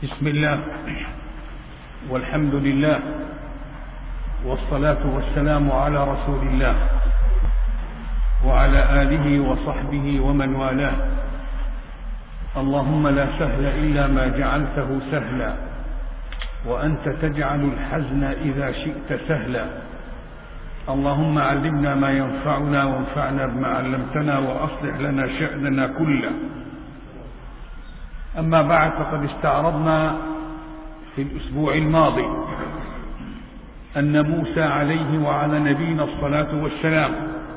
بسم الله والحمد لله والصلاة والسلام على رسول الله وعلى آله وصحبه ومن والاه. اللهم لا سهل إلا ما جعلته سهلا وأنت تجعل الحزن إذا شئت سهلا. اللهم علمنا ما ينفعنا وانفعنا بما علمتنا وأصلح لنا شأننا كله. أما بعد، فقد استعرضنا في الأسبوع الماضي أن موسى عليه وعلى نبينا الصلاة والسلام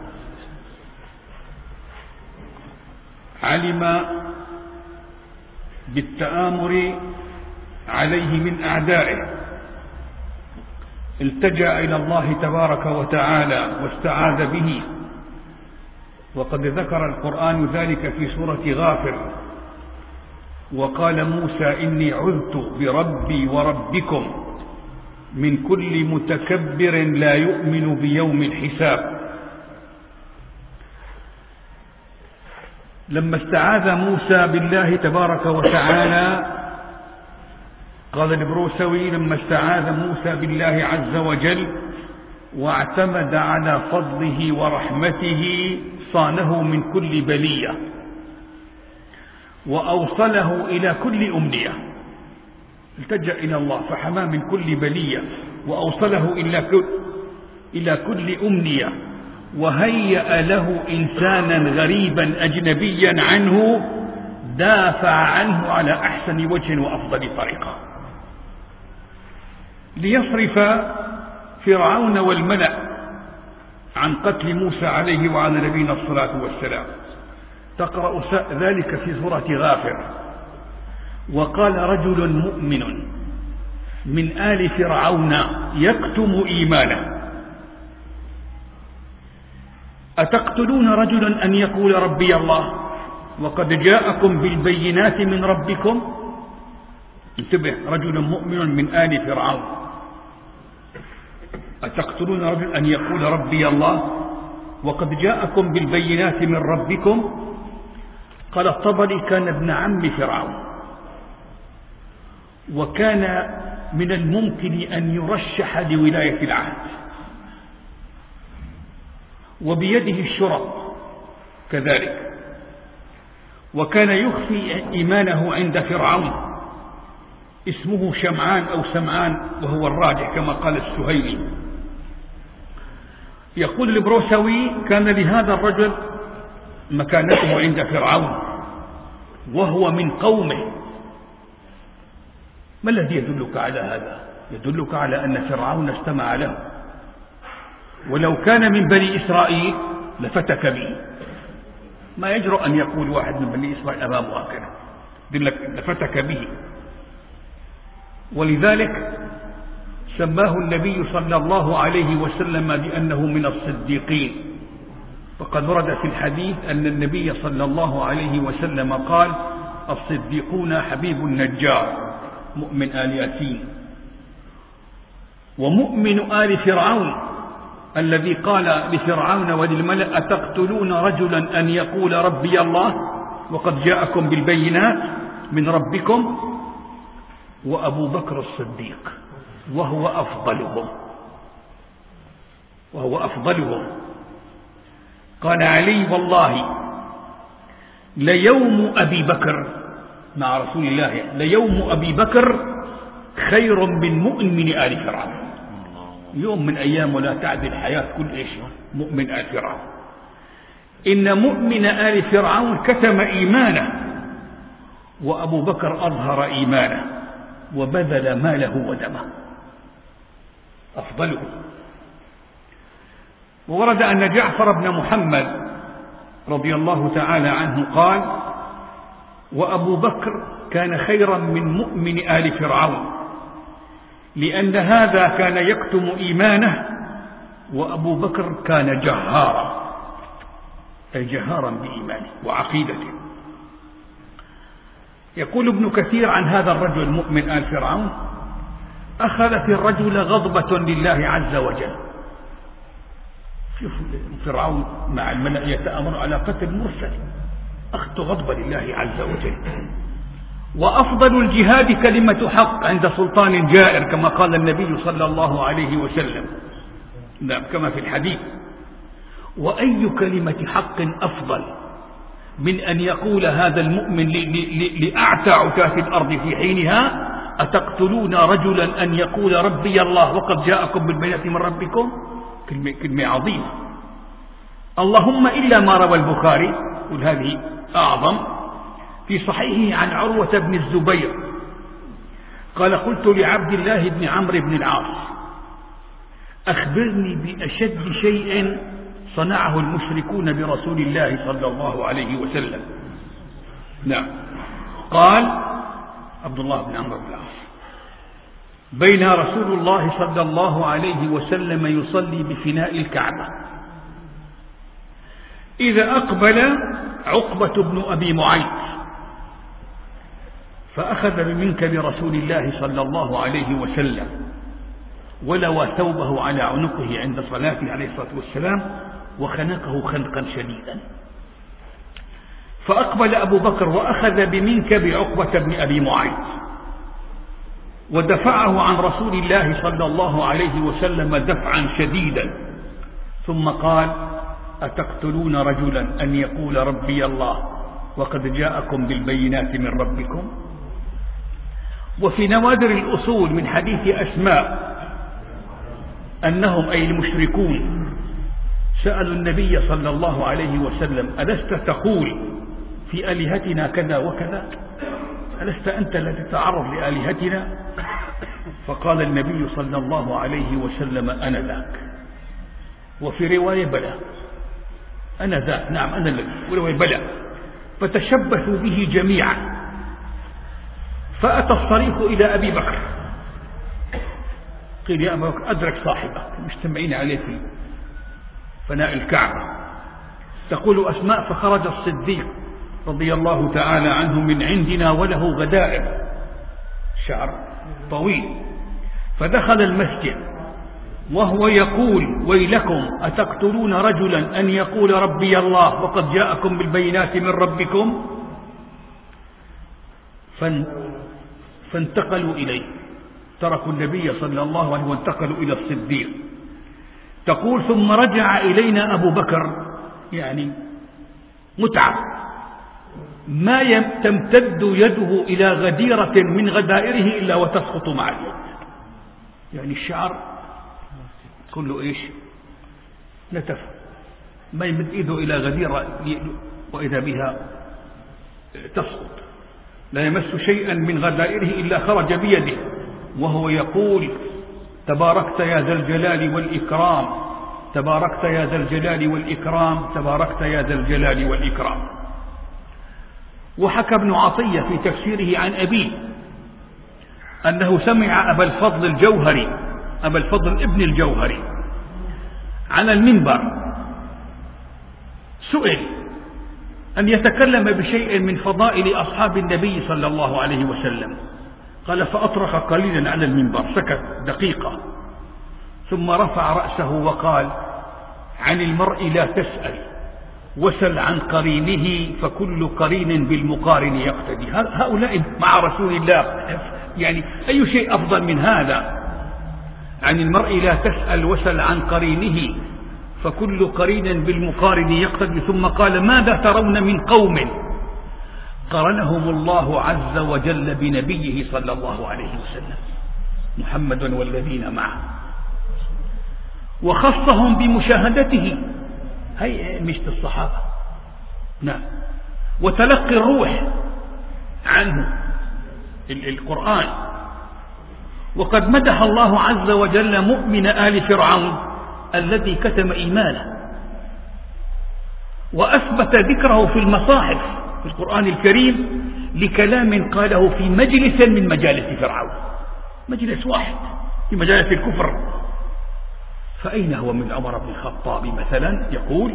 علم بالتآمر عليه من أعدائه، التجأ إلى الله تبارك وتعالى واستعاذ به، وقد ذكر القرآن ذلك في سورة غافر. وقال موسى إني عذت بربي وربكم من كل متكبر لا يؤمن بيوم الحساب. لما استعاذ موسى بالله تبارك وتعالى، قال البروسوي لما استعاذ موسى بالله عز وجل واعتمد على فضله ورحمته صانه من كل بلية وأوصله إلى كل أمنية. التجأ إلى الله فحماه من كل بلية وأوصله إلى كل أمنية، وهيأ له إنسانا غريبا أجنبيا عنه دافع عنه على أحسن وجه وأفضل طريقة ليصرف فرعون والملأ عن قتل موسى عليه وعلى نبينا الصلاة والسلام. تقرأ ذلك في سورة غافر. وقال رجل مؤمن من آل فرعون يكتم إيمانه أتقتلون رجلا أن يقول ربي الله وقد جاءكم بالبينات من ربكم. انتبه، رجل مؤمن من آل فرعون أتقتلون رجلا أن يقول ربي الله وقد جاءكم بالبينات من ربكم. قال الطبري كان ابن عم فرعون، وكان من الممكن أن يرشح لولاية العهد، وبيده الشرط كذلك، وكان يخفي إيمانه عند فرعون. اسمه شمعان أو سمعان وهو الراجح كما قال السهيلي. يقول البروسوي كان لهذا الرجل مكانته عند فرعون وهو من قومه. ما الذي يدلك على هذا؟ يدلك على أن فرعون استمع له، ولو كان من بني إسرائيل لفتك به. ما يجرؤ أن يقول واحد من بني إسرائيل أمامه هكذا، لفتك به. ولذلك سماه النبي صلى الله عليه وسلم بأنه من الصديقين. فقد ورد في الحديث أن النبي صلى الله عليه وسلم قال الصديقون حبيب النجار مؤمن آل ياسين. ومؤمن آل فرعون الذي قال لفرعون وللملأ أتقتلون رجلا أن يقول ربي الله وقد جاءكم بالبينات من ربكم، وأبو بكر الصديق وهو أفضلهم. قال علي والله ليوم أبي بكر مع رسول الله، ليوم أبي بكر خير من مؤمن آل فرعون. يوم من أيام ولا تعدل حياة كل إيش مؤمن آل فرعون. إن مؤمن آل فرعون كتم إيمانه، وأبو بكر أظهر إيمانه وبذل ماله ودمه، أفضله. وورد أن جعفر بن محمد رضي الله تعالى عنه قال وأبو بكر كان خيرا من مؤمن آل فرعون، لأن هذا كان يكتم إيمانه وأبو بكر كان جهارا، أي جهارا بإيمانه وعقيدته. يقول ابن كثير عن هذا الرجل مؤمن آل فرعون أخذت الرجل غضبة لله عز وجل. شوف فرعون مع الملأ يتآمر على قتل مرسل، أخذت غضب لله عز وجل. وأفضل الجهاد كلمة حق عند سلطان جائر كما قال النبي صلى الله عليه وسلم، كما في الحديث. وأي كلمة حق أفضل من أن يقول هذا المؤمن لأعتى عتاة الأرض في حينها: أتقتلون رجلا أن يقول ربي الله وقد جاءكم بالبينات من ربكم؟ كلمة عظيمة. اللهم إلا ما روى البخاري، وهذه أعظم، في صحيحه عن عروة بن الزبير قال: قلت لعبد الله بن عمرو بن العاص: أخبرني بأشد شيء صنعه المشركون برسول الله صلى الله عليه وسلم. نعم. قال عبد الله بن عمرو بن العاص: بين رسول الله صلى الله عليه وسلم يصلي بفناء الكعبة، إذا أقبل عقبة بن أبي معيط فأخذ بمنكب رسول الله صلى الله عليه وسلم ولوى ثوبه على عنقه عند صلاته عليه الصلاة والسلام وخنقه خنقا شديدا. فأقبل أبو بكر وأخذ بمنكب عقبة بن أبي معيط ودفعه عن رسول الله صلى الله عليه وسلم دفعا شديدا، ثم قال: أتقتلون رجلا أن يقول ربي الله وقد جاءكم بالبينات من ربكم؟ وفي نوادر الأصول من حديث أسماء أنهم أي المشركون سألوا النبي صلى الله عليه وسلم: ألست تقول في آلهتنا كذا وكذا؟ ألست أنت الذي تتعرض لآلهتنا؟ فقال النبي صلى الله عليه وسلم: أنا ذاك. وفي رواية: بلى أنا ذاك، نعم أنا الذي، ورواية: بلى. فتشبثوا به جميعا. فأتى الصريخ إلى أبي بكر، قيل: يا أبا بكر أدرك صاحبك مجتمعين عليه في فناء الكعبة. تقول أسماء: فخرج الصديق رضي الله تعالى عنه من عندنا وله غدائر، شعر طويل، فدخل المسجد وهو يقول: ويلكم أتقتلون رجلا أن يقول ربي الله وقد جاءكم بالبينات من ربكم؟ فانتقلوا إليه، تركوا النبي صلى الله عليه وسلم وانتقلوا إلى الصديق. تقول: ثم رجع إلينا أبو بكر، يعني متعب، ما تمتد يده إلى غديرة من غدائره إلا وتسقط مع اليد، يعني الشعر كله إيش؟ نتف، ما يمد إيده إلى غديرة وإذا بها تسقط، لا يمس شيئا من غدائره إلا خرج بيده، وهو يقول: تباركت يا ذا الجلال والإكرام، تباركت يا ذا الجلال والإكرام، تباركت يا ذا الجلال والإكرام. وحكى ابن عطية في تفسيره عن أبيه أنه سمع أبا الفضل الجوهري، أبا الفضل ابن الجوهري، على المنبر سئل أن يتكلم بشيء من فضائل أصحاب النبي صلى الله عليه وسلم، قال: فأطرق قليلا على المنبر، سكت دقيقة، ثم رفع رأسه وقال: عن المرء لا تسأل وسل عن قرينه فكل قرين بالمقارن يقتدي. هؤلاء مع رسول الله، يعني أي شيء أفضل من هذا؟ عن المرء لا تسأل وسل عن قرينه فكل قرين بالمقارن يقتدي. ثم قال: ماذا ترون من قوم قرنهم الله عز وجل بنبيه صلى الله عليه وسلم محمد والذين معه، وخصهم بمشاهدته، هي مشت الصحابة، نعم، وتلقي الروح عنه القرآن. وقد مدح الله عز وجل مؤمن آل فرعون الذي كتم إيمانه، وأثبت ذكره في المصاحف في القرآن الكريم لكلام قاله في مجلس من مجالس فرعون، مجلس واحد في مجالس الكفر. فأين هو من عمر بن الخطاب مثلا يقول: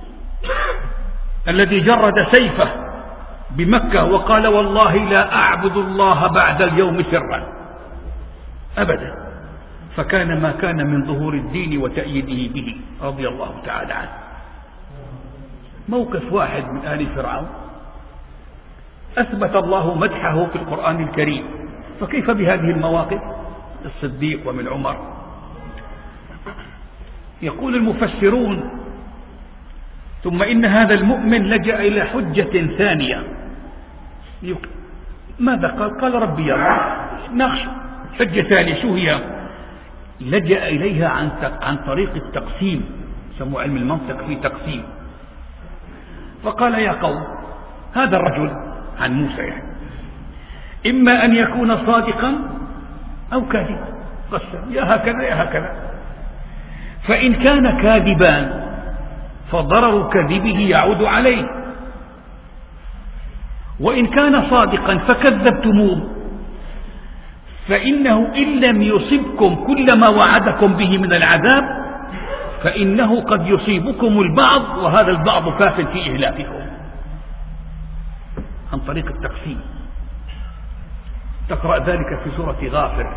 الذي جرد سيفه بمكة وقال: والله لا أعبد الله بعد اليوم سرا أبدا، فكان ما كان من ظهور الدين وتأييده به رضي الله تعالى عنه. موقف واحد من آل فرعون أثبت الله مدحه في القرآن الكريم، فكيف بهذه المواقف الصديق ومن عمر؟ يقول المفسرون: ثم إن هذا المؤمن لجأ إلى حجة ثانية. ماذا قال؟ قال ربي يرى. ناقش حجة ثانية، شو هي؟ لجأ إليها عن طريق التقسيم، سموا علم المنطق في تقسيم. فقال: يا قوم، هذا الرجل عن موسى يعني إما أن يكون صادقا أو كاذبا، قسم يا هكذا يا هكذا. فإن كان كاذبا فضرر كذبه يعود عليه، وإن كان صادقا فكذبتموه فإنه إن لم يصبكم كل ما وعدكم به من العذاب فإنه قد يصيبكم البعض، وهذا البعض كاف في إهلاككم. عن طريق التقسيم. تقرأ ذلك في سورة غافر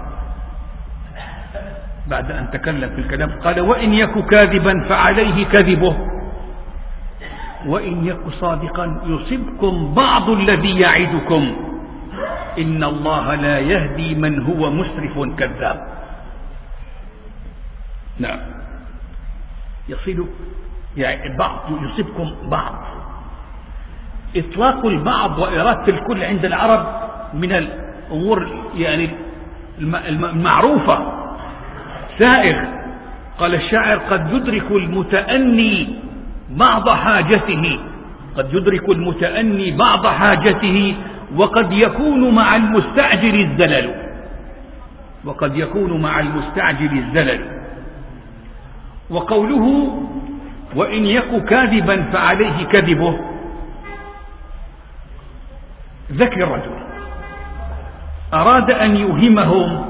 بعد أن تكلم في الكلام، قال: وإن يك كاذبا فعليه كذبه وإن يك صادقا يصبكم بعض الذي يعدكم إن الله لا يهدي من هو مسرف كذاب. نعم، يصل يعني بعض، يصيبكم بعض. إطلاق البعض وإرادة الكل عند العرب من الأمور يعني المعروفة، سائغ. قال الشاعر: قد يدرك المتأني بعض حاجته، قد يدرك المتأني بعض حاجته، وقد يكون مع المستعجل الزلل، وقد يكون مع المستعجل الزلل. وقوله: وإن يك كاذبا فعليه كذبه، ذكي الرجل أراد أن يوهمهم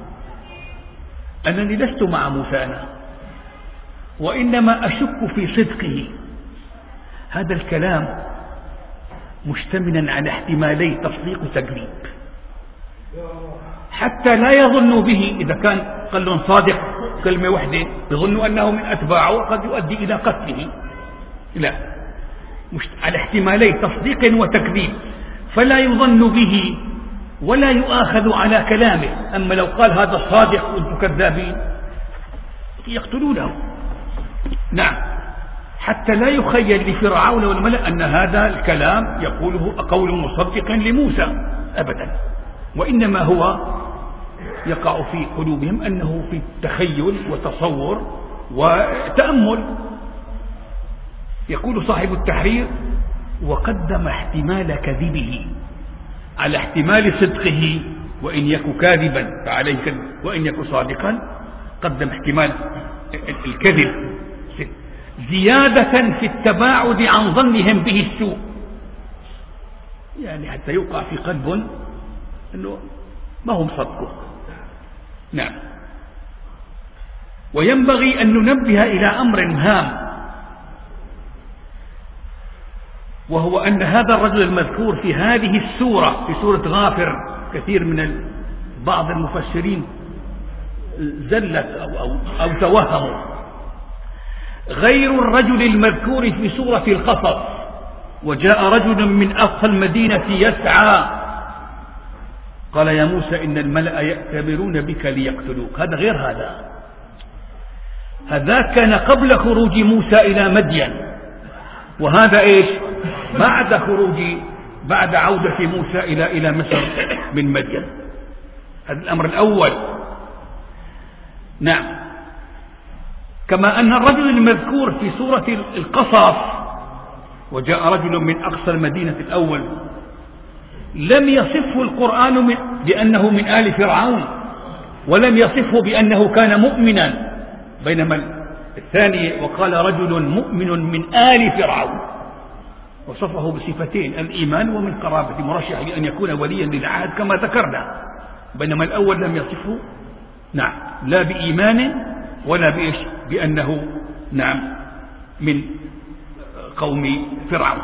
أنني لست مع موسى أنا، وإنما أشك في صدقه. هذا الكلام مشتملا على احتمالي تصديق وتكذيب، حتى لا يظنوا به. إذا كان قال لهم صادق كلمة واحدة يظنوا أنه من أتباعه وقد يؤدي إلى قتله. لا، على احتمالي تصديق وتكذيب، فلا يظن به ولا يؤاخذ على كلامه. أما لو قال هذا صادق وأنتم كذابين يقتلونه. نعم، حتى لا يخيل لفرعون والملأ أن هذا الكلام يقوله قول مصدق لموسى أبدا، وإنما هو يقع في قلوبهم أنه في تخيل وتصور وتأمل. يقول صاحب التحرير: وقدم احتمال كذبه على احتمال صدقه، وإن يك كاذبا فعليه كذب وإن يك صادقا، قدم احتمال الكذب زيادة في التباعد عن ظنهم به السوء، يعني حتى يوقع في قلب أنه ما هم صدقه. نعم. وينبغي أن ننبه إلى أمر هام، وهو أن هذا الرجل المذكور في هذه السورة، في سورة غافر، كثير من بعض المفسرين زلت أو توهموا، غير الرجل المذكور في سورة القصص: وجاء رجل من أقصى المدينة يسعى قال يا موسى إن الملأ يأتمرون بك ليقتلوك. هذا غير هذا كان قبل خروج موسى إلى مدين، وهذا إيش؟ بعد عودة موسى إلى مصر من مدين. هذا الأمر الأول. نعم. كما أن الرجل المذكور في سورة القصص وجاء رجل من أقصى المدينة الأول لم يصفه القرآن بأنه من آل فرعون، ولم يصفه بأنه كان مؤمنا، بينما الثاني وقال رجل مؤمن من آل فرعون، وصفه بصفتين: الإيمان ومن قرابة، مرشح لأن يكون وليا للعهد كما ذكرنا، بينما الأول لم يصفه نعم لا بإيمان ولا بإيش بأنه نعم من قوم فرعون،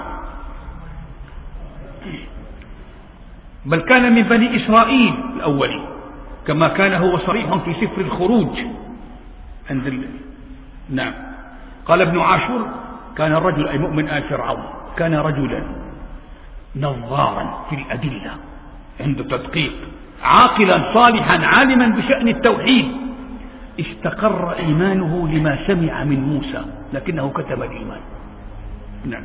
بل كان من بني إسرائيل الأولين، كما كان هو صريح في سفر الخروج عند نعم. قال ابن عاشور: كان الرجل أي مؤمن آل فرعون كان رجلا نظارا في الأدلة، عنده تدقيق، عاقلا صالحا عالما بشأن التوحيد، استقر إيمانه لما سمع من موسى لكنه كتم الإيمان. نعم.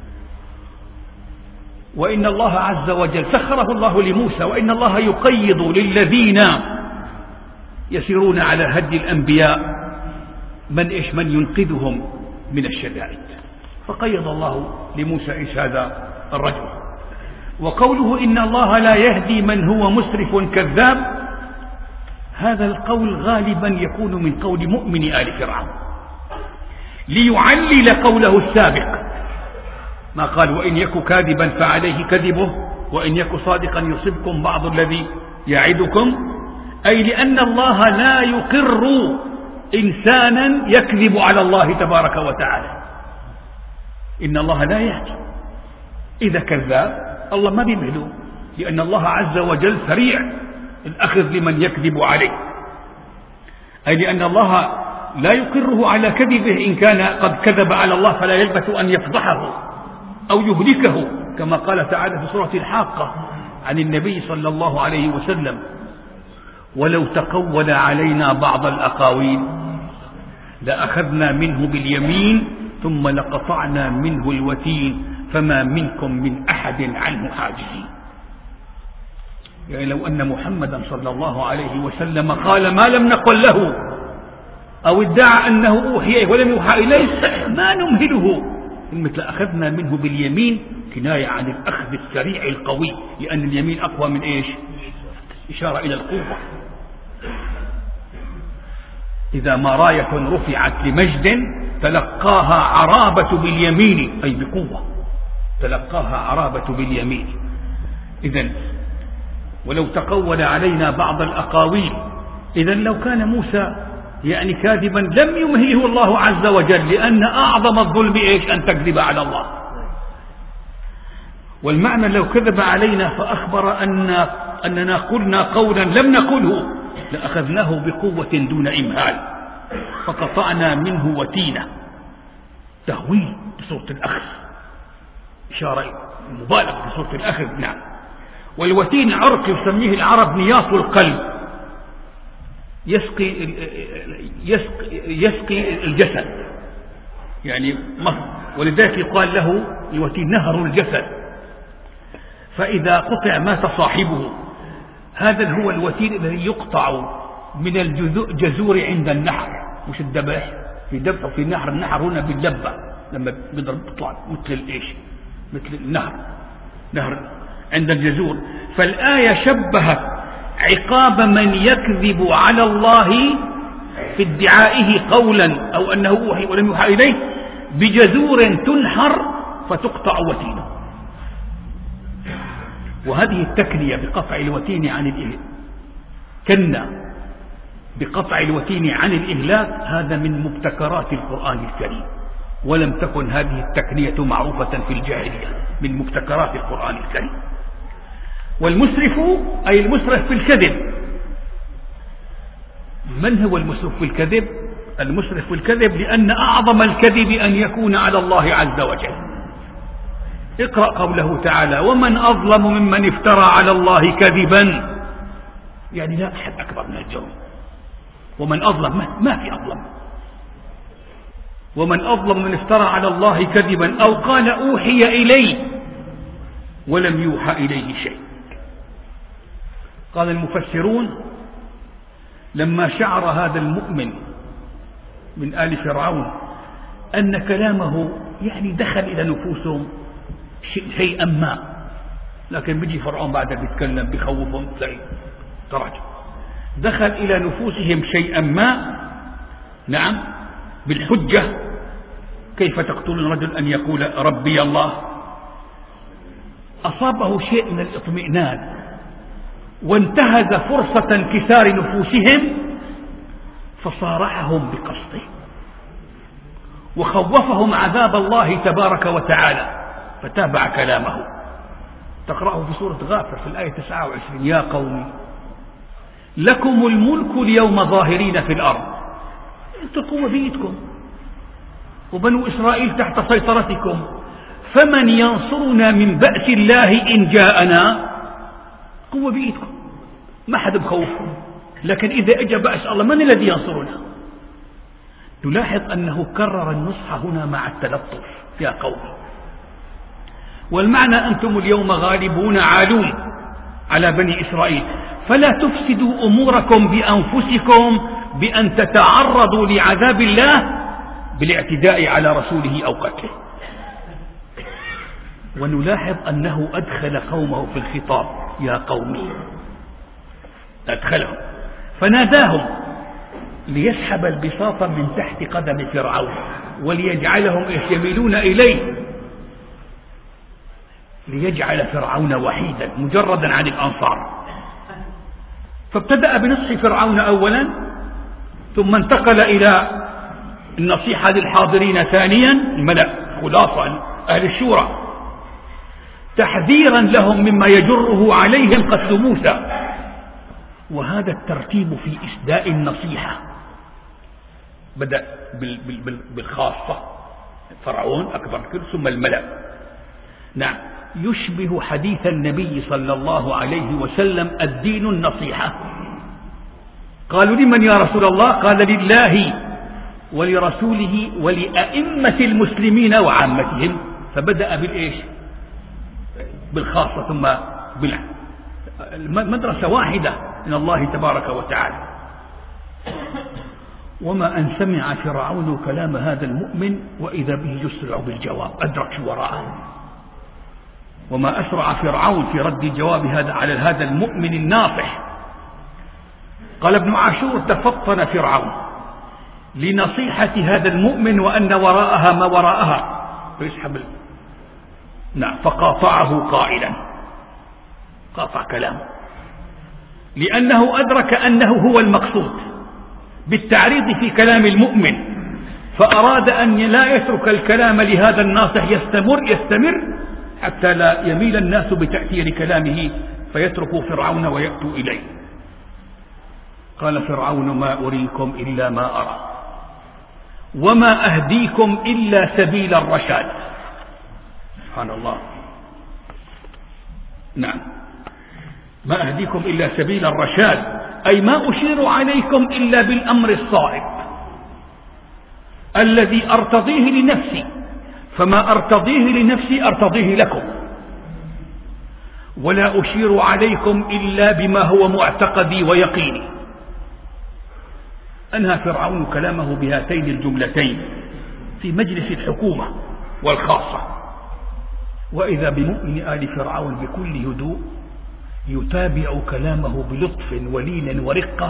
وإن الله عز وجل سخره الله لموسى، وإن الله يقيض للذين يسيرون على هدي الأنبياء من ينقذهم من الشدائد، فقيض الله لموسى إيش هذا الرجل. وقوله إن الله لا يهدي من هو مسرف كذاب، هذا القول غالبا يكون من قول مؤمن آل فرعون ليعلل قوله السابق، ما قال وإن يك كاذبا فعليه كذبه وإن يك صادقا يصبكم بعض الذي يعدكم، أي لأن الله لا يقر إنسانا يكذب على الله تبارك وتعالى. إن الله لا يهدي، إذا كذاب الله ما بيمهله، لأن الله عز وجل سريع الأخذ لمن يكذب عليه، أي لأن الله لا يقره على كذبه إن كان قد كذب على الله، فلا يلبث أن يفضحه أو يهلكه، كما قال تعالى في سورة الحاقة عن النبي صلى الله عليه وسلم: ولو تقول علينا بعض الأقاويل لأخذنا منه باليمين ثم لقطعنا منه الوتين فما منكم من أحد عنه حاجزين. يعني لو أن محمدا صلى الله عليه وسلم قال ما لم نقل له أو ادعى أنه أوحي ولم يوحى إليه ما نمهله، مثل أخذنا منه باليمين كناية عن الأخذ السريع القوي، لأن اليمين أقوى من إيش؟ إشارة إلى القوة. إذا ما راية رفعت لمجد تلقاها عرابة باليمين، أي بقوة، تلقاها عرابة باليمين. إذن ولو تقول علينا بعض الأقاويل، إذن لو كان موسى يعني كاذبا لم يمهله الله عز وجل، لأن أعظم الظلم إيش؟ أن تكذب على الله. والمعنى لو كذب علينا فأخبر أننا قلنا قولا لم نقله لأخذناه بقوة دون إمهال فقطعنا منه وتينة، تهويل بصورة الأخذ، إشارة مبالغ بصورة الأخذ. نعم. والوتين عرق يسميه العرب نياط القلب، يسقي الجسد، يعني ولذلك يقال له الوتين نهر الجسد، فإذا قطع مات صاحبه. هذا هو الوتين الذي يقطع من الجذور عند النحر، مش الذبح، في دبح في النحر، النحر هنا باللبة لما بيضرب بيطلع مثل ايش؟ مثل النهر، نهر عند الجذور. فالآية شبهت عقاب من يكذب على الله في ادعائه قولا أو أنه أوحي ولم يوحى إليه بجذور تنحر فتقطع وتينه. وهذه التكنية بقطع الوتين عن الإهلاك، كنا بقطع الوتين عن الإهلاك، هذا من مبتكرات القرآن الكريم، ولم تكن هذه التكنية معروفة في الجاهلية، من مبتكرات القرآن الكريم. والمسرف أي المسرف في الكذب. من هو المسرف في الكذب؟ المسرف في الكذب لأن أعظم الكذب أن يكون على الله عز وجل. اقرأ قوله تعالى: ومن أظلم ممن افترى على الله كذبا، يعني لا أحد أكبر من الجرم. ومن أظلم، ما في أظلم. ومن أظلم من افترى على الله كذبا أو قال أوحي إلي ولم يوحى إليه شيء. قال المفسرون: لما شعر هذا المؤمن من آل فرعون أن كلامه يعني دخل إلى نفوسهم شيئا ما، لكن بيجي فرعون بعد بيتكلم بيخوفهم زي تراجع، دخل إلى نفوسهم شيئا ما، نعم، بالحجة: كيف تقتلون رجل أن يقول ربي الله؟ أصابه شيء من الاطمئنان وانتهز فرصة انكسار نفوسهم فصارحهم بقصده وخوفهم عذاب الله تبارك وتعالى فتابع كلامه. تقرأه في سورة غافر في الآية 29: يا قوم لكم الملك اليوم ظاهرين في الأرض. انتم القوة بيدكم وبنو إسرائيل تحت سيطرتكم، فمن ينصرنا من بأس الله إن جاءنا؟ قوة بإيدكم، ما حد بخوفكم، لكن إذا أجى بأس الله من الذي ينصرنا؟ تلاحظ أنه كرر النصح هنا مع التلطف يا قوم، والمعنى أنتم اليوم غالبون عالون على بني إسرائيل، فلا تفسدوا أموركم بأنفسكم بأن تتعرضوا لعذاب الله بالاعتداء على رسوله أو قتله. ونلاحظ أنه أدخل قومه في الخطاب، يا قومي، أدخلهم فناداهم ليسحب البساط من تحت قدم فرعون وليجعلهم يميلون إليه، ليجعل فرعون وحيدا مجردا عن الأنصار. فابتدأ بنصح فرعون أولا، ثم انتقل إلى النصيحة للحاضرين ثانيا، الملأ خلاصة أهل الشورى، تحذيرا لهم مما يجره عليهم قتل موسى. وهذا الترتيب في إسداء النصيحة بدأ بالخاصة، فرعون أكبر ثم الملأ. نعم، يشبه حديث النبي صلى الله عليه وسلم: الدين النصيحة. قالوا: لمن يا رسول الله؟ قال: لله ولرسوله ولأئمة المسلمين وعامتهم. فبدأ بالإيش؟ بالخاصة ثم مدرسة واحدة من الله تبارك وتعالى. وما أن سمع فرعون كلام هذا المؤمن وإذا به يسرع بالجواب، أدرك وراءه. وما أسرع فرعون في رد الجواب على هذا المؤمن الناصح. قال ابن عاشور: تفطن فرعون لنصيحة هذا المؤمن وأن وراءها ما وراءها، فيسحب فقاطعه قائلا، قاطع كلامه، لأنه أدرك أنه هو المقصود بالتعريض في كلام المؤمن، فأراد أن لا يترك الكلام لهذا الناصح يستمر حتى لا يميل الناس بتأثير كلامه فيتركوا فرعون ويأتوا إليه. قال فرعون: ما أريكم إلا ما أرى وما أهديكم إلا سبيل الرشاد. سبحان الله. نعم، ما أهديكم إلا سبيل الرشاد، أي ما أشير عليكم إلا بالأمر الصائب الذي أرتضيه لنفسي، فما أرتضيه لنفسي أرتضيه لكم، ولا أشير عليكم إلا بما هو معتقدي ويقيني. أنهى فرعون كلامه بهاتين الجملتين في مجلس الحكومة والخاصة، وإذا بمؤمن آل فرعون بكل هدوء يتابع كلامه بلطف ولين ورقة،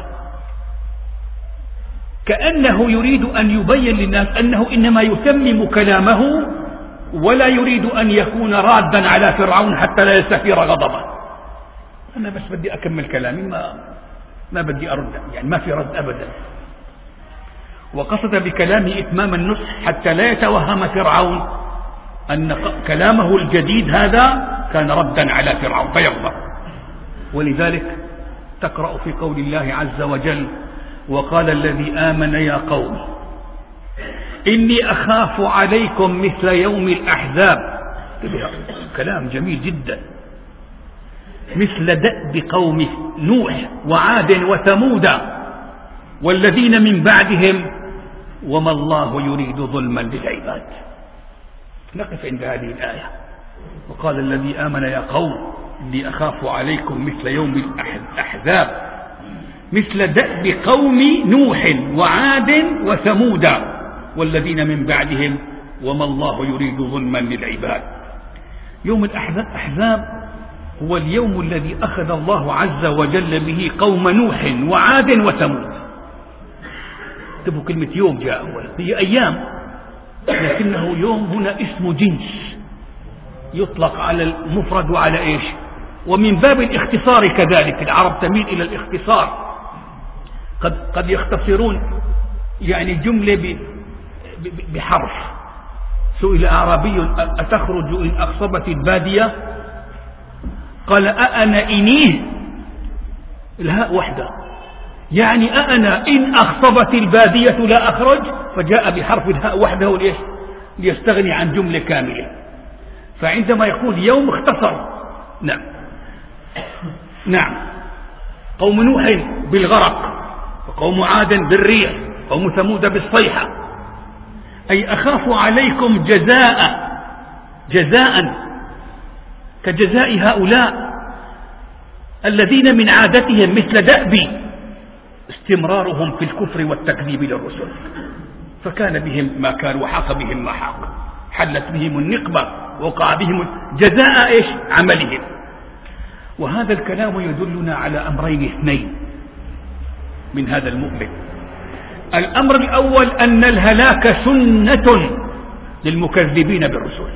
كأنه يريد أن يبين للناس أنه إنما يتمم كلامه ولا يريد أن يكون رادا على فرعون حتى لا يستثير غضبه. أنا بس بدي أكمل كلامي، ما بدي أرد، يعني ما في رد أبدا. وقصد بكلامه إتمام النصح حتى لا يتوهم فرعون أن كلامه الجديد هذا كان ردا على فرعون فيغضب. ولذلك تقرأ في قول الله عز وجل: وقال الذي آمن يا قوم إني أخاف عليكم مثل يوم الأحزاب. كلام جميل جدا. مثل دأب قوم نوح وعاد وثمود والذين من بعدهم وما الله يريد ظلما للعباد. نقف عند هذه الآية: وقال الذي آمن يا قوم إني أخاف عليكم مثل يوم الأحزاب مثل دأب قوم نوح وعاد وثمود والذين من بعدهم وما الله يريد ظلما للعباد. يوم الأحزاب هو اليوم الذي أخذ الله عز وجل به قوم نوح وعاد وثمود. اكتبوا كلمة يوم جاء أولا، هي أيام لكنه يوم هنا اسم جنس يطلق على المفرد وعلى إيش، ومن باب الاختصار كذلك. العرب تميل إلى الاختصار، قد يختصرون يعني جملة بحرف. سئل أعرابي: أتخرج إن أخصبت البادية؟ قال: أأنا إنيه، الهاء وحده، يعني أأنا إن أخصبت البادية لا أخرج، فجاء بحرف الهاء وحده ليستغني عن جملة كاملة. فعندما يقول يوم اختصر. نعم. قوم نوح بالغرق، وقوم عاد بالريح، قوم ثمود بالصيحة. أي أخاف عليكم جزاء كجزاء هؤلاء الذين من عادتهم مثل دأب استمرارهم في الكفر والتكذيب للرسل، فكان بهم ما كان وحاق بهم ما حاق، حلت بهم النقمة، وقع بهم جزاء إيش؟ عملهم. وهذا الكلام يدلنا على أمرين اثنين من هذا المؤمن. الأمر الأول أن الهلاك سنة للمكذبين بالرسل،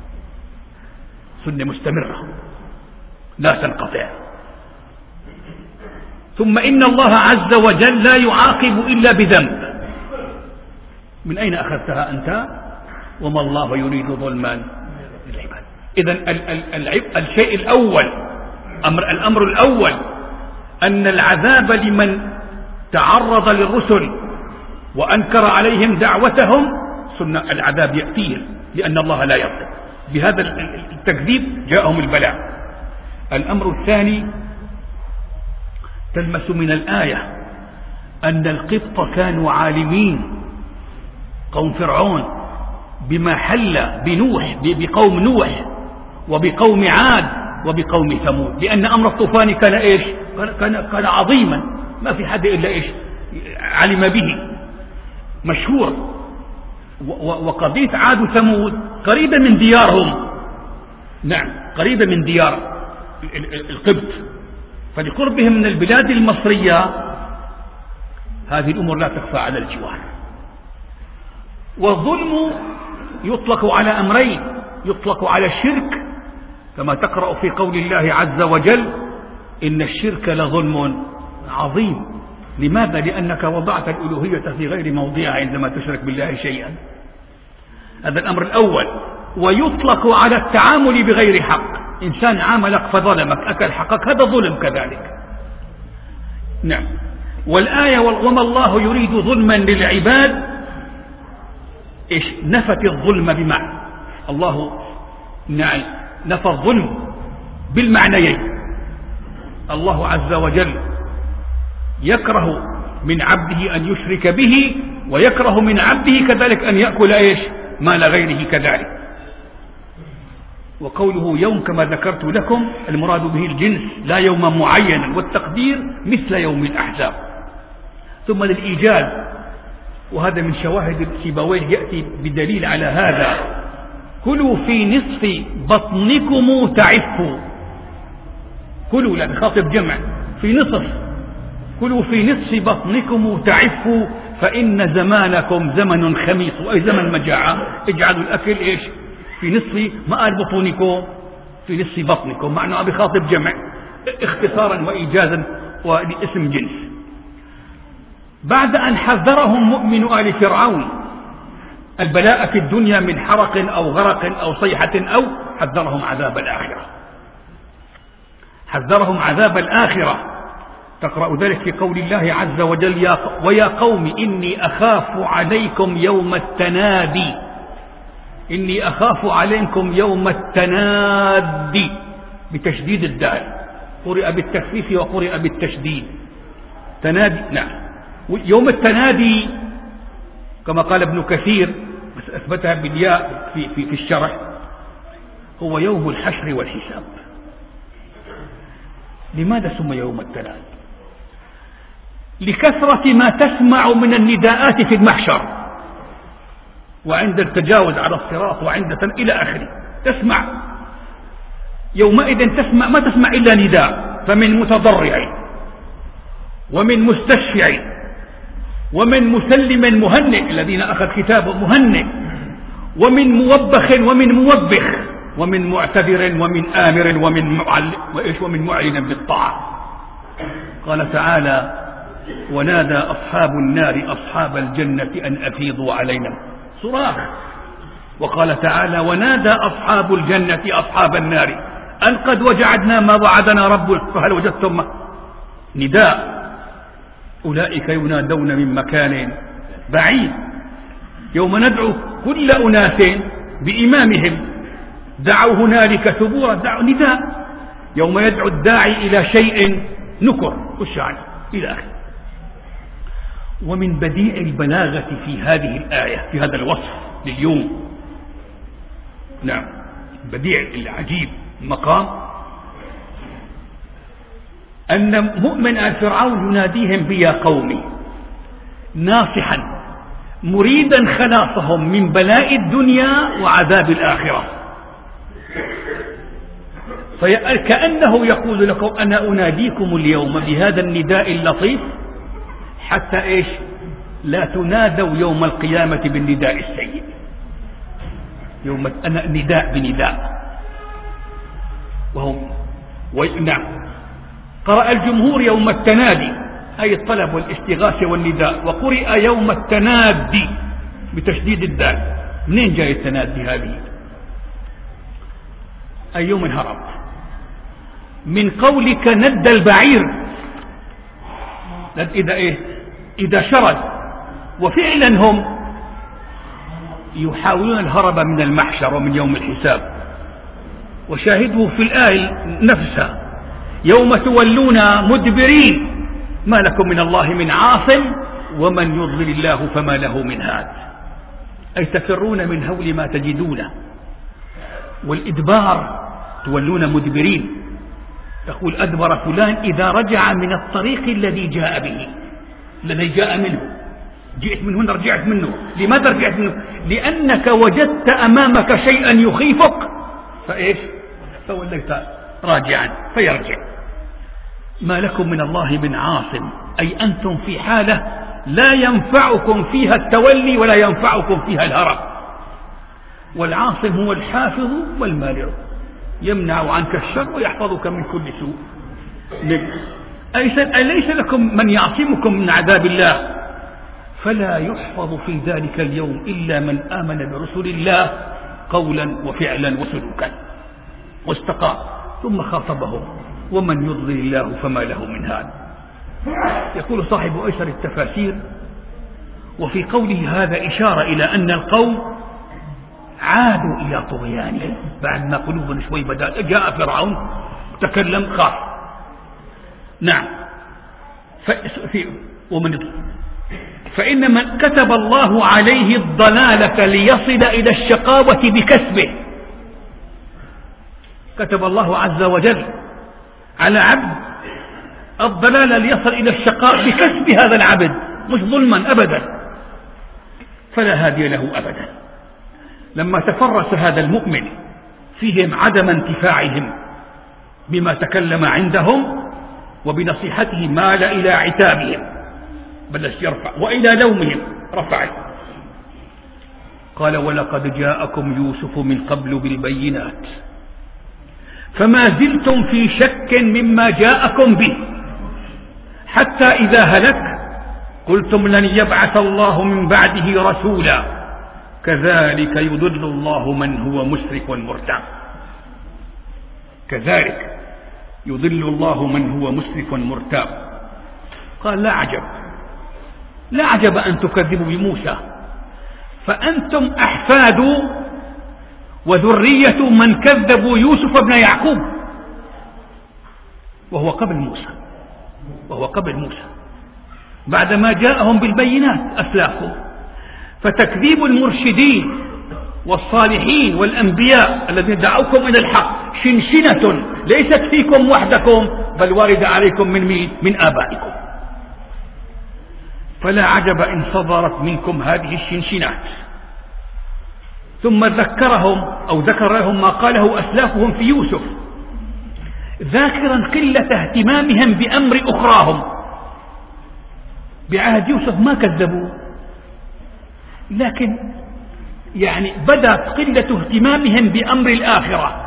سنة مستمرة لا تنقطع. ثم إن الله عز وجل لا يعاقب إلا بذنب. من أين أخذتها أنت؟ وما الله يريد ظلما للعباد. إذن الشيء الأول، الأمر الأول أن العذاب لمن تعرض للرسل وأنكر عليهم دعوتهم سنة، العذاب يأتيه لأن الله لا يغفر، بهذا التكذيب جاءهم البلاء. الأمر الثاني تلمس من الآية أن القبط كانوا عالمين، قوم فرعون، بما حل بنوح، بقوم نوح وبقوم عاد وبقوم ثمود، لأن أمر الطوفان كان إيش؟ كان عظيما، ما في حد إلا إيش علم به، مشهور. وقضية عاد وثمود قريبة من ديارهم، نعم قريبة من ديار القبط، فلقربهم من البلاد المصرية هذه الأمور لا تخفى على الجوار. والظلم يطلق على أمرين، يطلق على الشرك كما تقرأ في قول الله عز وجل إن الشرك لظلم عظيم. لماذا؟ لأنك وضعت الألوهية في غير موضعها عندما تشرك بالله شيئا، هذا الأمر الأول. ويطلق على التعامل بغير حق، إنسان عاملك فظلمك أكل حقك، هذا ظلم كذلك. نعم. والآية وما الله يريد ظلما للعباد إيش؟ نفت الظلم بمعنى الله، نعم نفى الظلم بالمعنيين. الله عز وجل يكره من عبده أن يشرك به، ويكره من عبده كذلك أن يأكل إيش؟ مال غيره كذلك. وقوله يوم كما ذكرت لكم المراد به الجنس لا يوما معينا، والتقدير مثل يوم الأحزاب. ثم للإيجاز، وهذا من شواهد سيبويه يأتي بدليل على هذا، كلوا في نصف بطنكم تعفوا. كلوا لا بخاطب جمع، في نصف، كلوا في نصف بطنكم تعفوا فإن زمانكم زمن خميس، أي زمن مجاعة. اجعلوا الأكل إيش؟ في نصف، ما قال بطونكم، في نصف بطنكم، معناه بخاطب جمع اختصارا وإيجازا ولاسم جنس. بعد أن حذرهم مؤمن آل فرعون البلاء في الدنيا من حرق أو غرق أو صيحة، أو حذرهم عذاب الآخرة، حذرهم عذاب الآخرة. تقرأ ذلك في قول الله عز وجل ويا قوم إني أخاف عليكم يوم التنادي. إني أخاف عليكم يوم التنادي بتشديد الدال، قرئ بالتخفيف وقرئ بالتشديد. تنادي، نعم. يوم التنادي كما قال ابن كثير، بس أثبتها بالياء في الشرح، هو يوم الحشر والحساب. لماذا سمي يوم التنادي؟ لكثرة ما تسمع من النداءات في المحشر، وعند التجاوز على الصراط، وعند إلى آخره تسمع. يومئذ تسمع، ما تسمع إلا نداء، فمن متضرع ومن مستشفع ومن مسلم مهنئ، الذين أخذ كتابه مهنئ، ومن موبخ ومن موبخ، ومن معتذر ومن آمر ومن معلن بالطاعة. قال تعالى ونادى أصحاب النار أصحاب الجنة أن أفيضوا علينا، صراخ. وقال تعالى ونادى أصحاب الجنة أصحاب النار أن قد وجدنا ما وعدنا ربنا فهل وجدتم، نداء. أولئك ينادون من مكان بعيد. يوم ندعو كل أناس بإمامهم، دعوا هنالك ثبورا، دعوا نداء، يوم يدعو الداعي إلى شيء نكر خش عنه إلى آخره. ومن بديع البلاغة في هذه الآية، في هذا الوصف لليوم، نعم بديع العجيب المقام، أن مؤمن آل فرعون يناديهم بيا قومي، ناصحا مريدا خلاصهم من بلاء الدنيا وعذاب الآخرة، فكأنه يقول لكم أنا أناديكم اليوم بهذا النداء اللطيف حتى إيش؟ لا تنادوا يوم القيامة بالنداء السيء. يوم أنا نداء بنداء نعم. قرأ الجمهور يوم التنادي أي الطلب والاستغاثة والنداء، وقرئ يوم التنادي بتشديد الدال. منين جاي التنادي هذه؟ أي يوم هرب من قولك ند البعير، إذا إيه؟ إذا شرد. وفعلا هم يحاولون الهرب من المحشر ومن يوم الحساب، وشاهده في الآية نفسها يوم تولون مدبرين ما لكم من الله من عاصم ومن يضلل الله فما له من هاد، أي تفرون من هول ما تجدونه. والإدبار تولون مدبرين، تقول أدبر فلان إذا رجع من الطريق الذي جاء به، الذي جاء منه، جئت من هنا رجعت منه. لماذا رجعت منه؟ لأنك وجدت أمامك شيئا يخيفك فإيش؟ فوليت راجعا فيرجع. ما لكم من الله من عاصم، أي أنتم في حالة لا ينفعكم فيها التولي ولا ينفعكم فيها الهرب. والعاصم هو الحافظ والمانع، يمنع عنك الشر ويحفظك من كل سوء. أليس لكم من يعصمكم من عذاب الله؟ فلا يحفظ في ذلك اليوم إلا من آمن برسول الله قولا وفعلا وسلوكا واستقام. ثم خاطبهم ومن يضلل الله فما له من هاد. يقول صاحب أيسر التفاسير وفي قوله هذا إشارة إلى أن القوم عادوا إلى طغيانهم بعد ما قلوبهم شوي بدأ جاء فرعون تكلم خاف. نعم. فإن من كتب الله عليه الضلالة ليصل إلى الشقاوة بكسبه، كتب الله عز وجل على عبد الضلالة ليصل إلى الشقاء بكسب هذا العبد، مش ظلما أبدا، فلا هادي له أبدا. لما تفرس هذا المؤمن فيهم عدم انتفاعهم بما تكلم عندهم وبنصيحته مال إلى عتابهم بلش يرفع، وإلى لومهم رفعه. قال ولقد جاءكم يوسف من قبل بالبينات فما زلتم في شك مما جاءكم به حتى إذا هلك قلتم لن يبعث الله من بعده رسولا كذلك يضل الله من هو مسرف مرتاب. كذلك يضل الله من هو مسرف مرتاب. قال لا عجب أن تكذبوا بموسى فأنتم أحفاد وذرية من كذبوا يوسف بن يعقوب وهو قبل موسى بعدما جاءهم بالبينات أسلافهم. فتكذيب المرشدين والصالحين والأنبياء الذين دعوكم إلى الحق شنشنة ليست فيكم وحدكم بل وارد عليكم من آبائكم. فلا عجب إن صدرت منكم هذه الشنشنات. ثم ذكر لهم ما قاله أسلافهم في يوسف ذاكرا قلة اهتمامهم بأمر أخراهم. بعهد يوسف ما كذبوا، لكن يعني بدأت قلة اهتمامهم بأمر الآخرة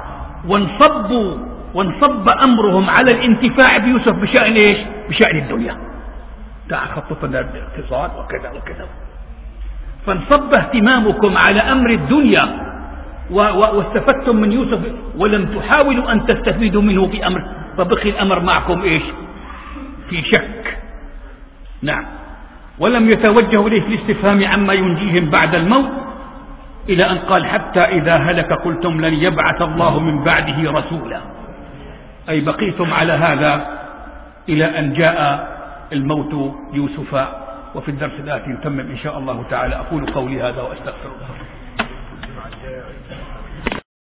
وانصب أمرهم على الانتفاع بيوسف بشأن إيش؟ بشأن الدنيا. خططنا الاقتصاد وكذا وكذا، فانصب اهتمامكم على أمر الدنيا واستفدتم من يوسف ولم تحاولوا أن تستفيدوا منه في أمر، فبقي الأمر معكم إيش؟ في شك. نعم. ولم يتوجهوا إليه في الاستفهام عما ينجيهم بعد الموت إلى أن قال حتى إذا هلك قلتم لن يبعث الله من بعده رسولا، أي بقيتم على هذا إلى أن جاء الموت يوسف. وفي الدرس الآتي نتمم إن شاء الله تعالى. أقول قولي هذا وأستغفر الله.